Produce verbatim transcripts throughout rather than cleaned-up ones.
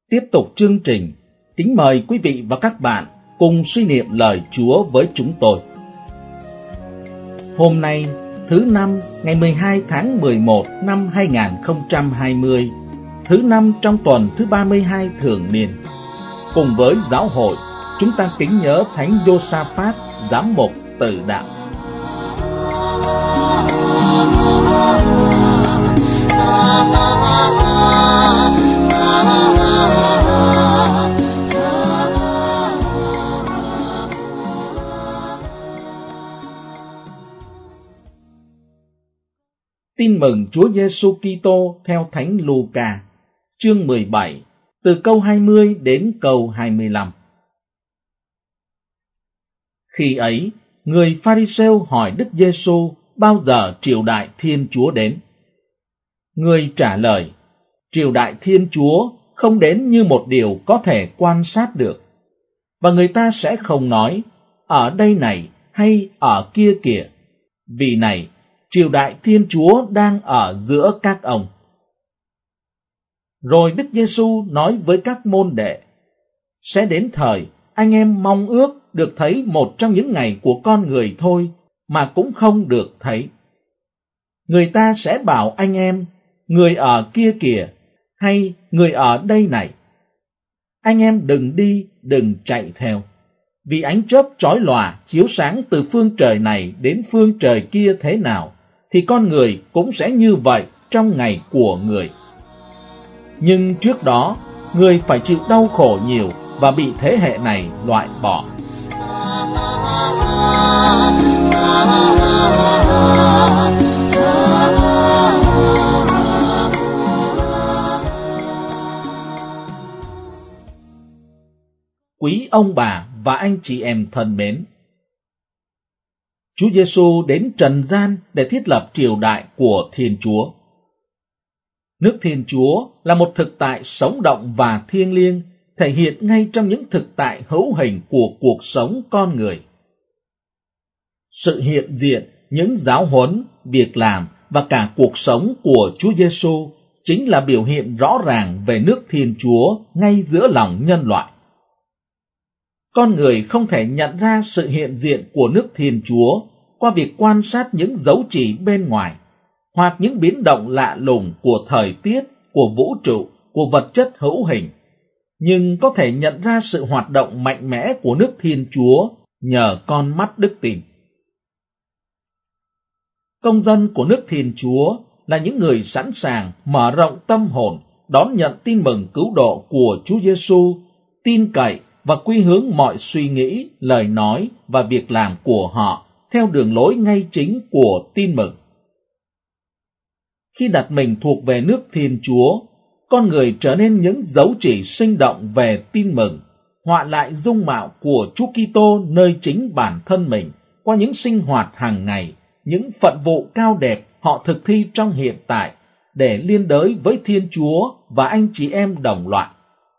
Tiếp tục chương trình, kính mời quý vị và các bạn cùng suy niệm lời Chúa với chúng tôi. Hôm nay, thứ năm, ngày mười hai tháng mười một năm hai nghìn không trăm hai mươi, thứ năm trong tuần thứ ba mươi hai thường niên. Cùng với giáo hội, chúng ta kính nhớ Thánh Giô-sa-phát, giám mục Tử Đạo. Tin mừng Chúa Giêsu Kitô theo Thánh Luca, chương mười bảy, từ câu hai mươi đến câu hai mươi lăm. Khi ấy, người Pha-ri-sêu hỏi Đức Giêsu bao giờ triều đại Thiên Chúa đến. Người trả lời: triều đại Thiên Chúa không đến như một điều có thể quan sát được. Và người ta sẽ không nói ở đây này hay ở kia kìa, vì này triều đại Thiên Chúa đang ở giữa các ông. Rồi Đức Giêsu nói với các môn đệ: sẽ đến thời anh em mong ước được thấy một trong những ngày của con người thôi, mà cũng không được thấy. Người ta sẽ bảo anh em: người ở kia kìa, hay người ở đây này. Anh em đừng đi, đừng chạy theo, vì ánh chớp chói lòa chiếu sáng từ phương trời này đến phương trời kia thế nào, thì con người cũng sẽ như vậy trong ngày của người. Nhưng trước đó, người phải chịu đau khổ nhiều và bị thế hệ này loại bỏ. Quý ông bà và anh chị em thân mến, Chúa Giêsu đến trần gian để thiết lập triều đại của Thiên Chúa. Nước Thiên Chúa là một thực tại sống động và thiêng liêng, thể hiện ngay trong những thực tại hữu hình của cuộc sống con người. Sự hiện diện, những giáo huấn, việc làm và cả cuộc sống của Chúa Giêsu chính là biểu hiện rõ ràng về nước Thiên Chúa ngay giữa lòng nhân loại. Con người không thể nhận ra sự hiện diện của nước Thiên Chúa qua việc quan sát những dấu chỉ bên ngoài, hoặc những biến động lạ lùng của thời tiết, của vũ trụ, của vật chất hữu hình, nhưng có thể nhận ra sự hoạt động mạnh mẽ của nước Thiên Chúa nhờ con mắt đức tin. Công dân của nước Thiên Chúa là những người sẵn sàng mở rộng tâm hồn, đón nhận tin mừng cứu độ của Chúa Giêsu, tin cậy và quy hướng mọi suy nghĩ, lời nói và việc làm của họ theo đường lối ngay chính của tin mừng. Khi đặt mình thuộc về nước Thiên Chúa, con người trở nên những dấu chỉ sinh động về tin mừng, họa lại dung mạo của Chúa Kitô nơi chính bản thân mình qua những sinh hoạt hàng ngày, những phận vụ cao đẹp họ thực thi trong hiện tại để liên đới với Thiên Chúa và anh chị em đồng loại.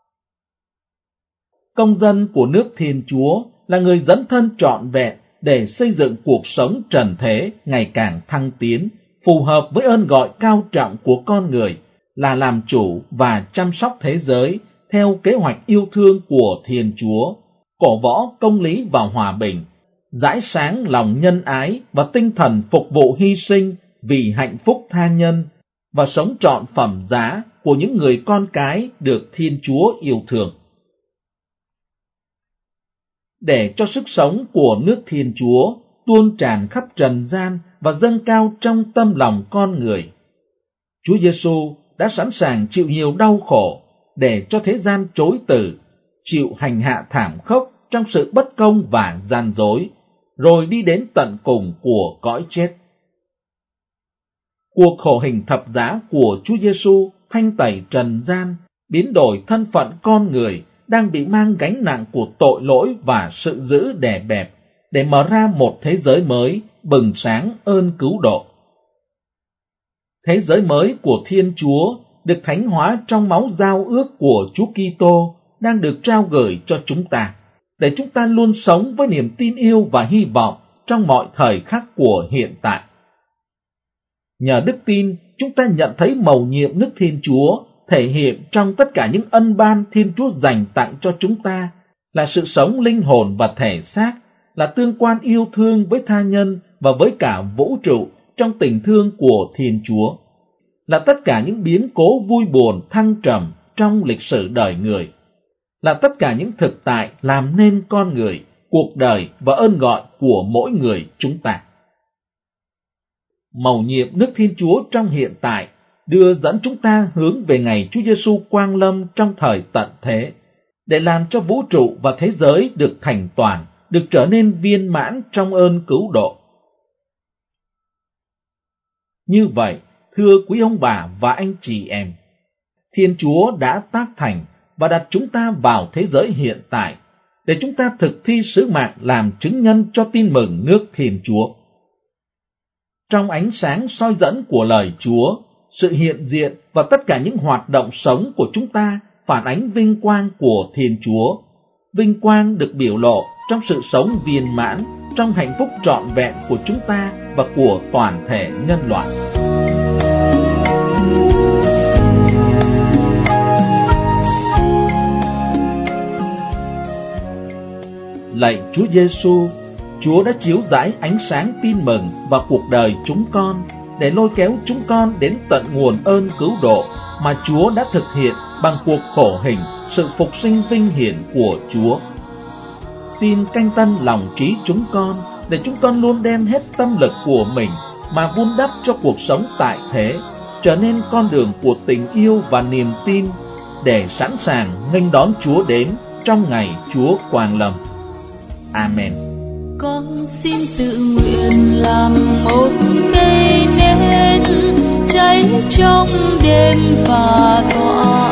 Công dân của nước Thiên Chúa là người dấn thân trọn vẹn để xây dựng cuộc sống trần thế ngày càng thăng tiến, phù hợp với ơn gọi cao trọng của con người là làm chủ và chăm sóc thế giới theo kế hoạch yêu thương của Thiên Chúa, cổ võ công lý và hòa bình, rải sáng lòng nhân ái và tinh thần phục vụ hy sinh vì hạnh phúc tha nhân, và sống trọn phẩm giá của những người con cái được Thiên Chúa yêu thương. Để cho sức sống của nước Thiên Chúa tuôn tràn khắp trần gian và dâng cao trong tâm lòng con người, Chúa Giêsu đã sẵn sàng chịu nhiều đau khổ để cho thế gian chối từ, chịu hành hạ thảm khốc trong sự bất công và gian dối, rồi đi đến tận cùng của cõi chết. Cuộc khổ hình thập giá của Chúa Giêsu thanh tẩy trần gian, biến đổi thân phận con người đang bị mang gánh nặng của tội lỗi và sự dữ đè bẹp, để mở ra một thế giới mới bừng sáng ơn cứu độ. Thế giới mới của Thiên Chúa được thánh hóa trong máu giao ước của Chúa Kitô đang được trao gửi cho chúng ta, để chúng ta luôn sống với niềm tin yêu và hy vọng trong mọi thời khắc của hiện tại. Nhờ đức tin, chúng ta nhận thấy mầu nhiệm nước Thiên Chúa thể hiện trong tất cả những ân ban Thiên Chúa dành tặng cho chúng ta, là sự sống linh hồn và thể xác, là tương quan yêu thương với tha nhân và với cả vũ trụ trong tình thương của Thiên Chúa, là tất cả những biến cố vui buồn thăng trầm trong lịch sử đời người, là tất cả những thực tại làm nên con người, cuộc đời và ơn gọi của mỗi người chúng ta. Mầu nhiệm nước Thiên Chúa trong hiện tại đưa dẫn chúng ta hướng về ngày Chúa Giêsu quang lâm trong thời tận thế, để làm cho vũ trụ và thế giới được thành toàn, được trở nên viên mãn trong ơn cứu độ. Như vậy, thưa quý ông bà và anh chị em, Thiên Chúa đã tác thành và đặt chúng ta vào thế giới hiện tại, để chúng ta thực thi sứ mạng làm chứng nhân cho tin mừng nước Thiên Chúa. Trong ánh sáng soi dẫn của lời Chúa, sự hiện diện và tất cả những hoạt động sống của chúng ta phản ánh vinh quang của Thiên Chúa. Vinh quang được biểu lộ trong sự sống viên mãn, trong hạnh phúc trọn vẹn của chúng ta và của toàn thể nhân loại. Lạy Chúa Giêsu, Chúa đã chiếu rải ánh sáng tin mừng vào cuộc đời chúng con, để lôi kéo chúng con đến tận nguồn ơn cứu độ mà Chúa đã thực hiện bằng cuộc khổ hình, sự phục sinh vinh hiển của Chúa. Xin canh tân lòng trí chúng con, để chúng con luôn đem hết tâm lực của mình mà vun đắp cho cuộc sống tại thế, trở nên con đường của tình yêu và niềm tin, để sẵn sàng nghênh đón Chúa đến trong ngày Chúa quang lâm. Amen. Con xin tự nguyện làm một cây nến cháy trong đêm và tỏa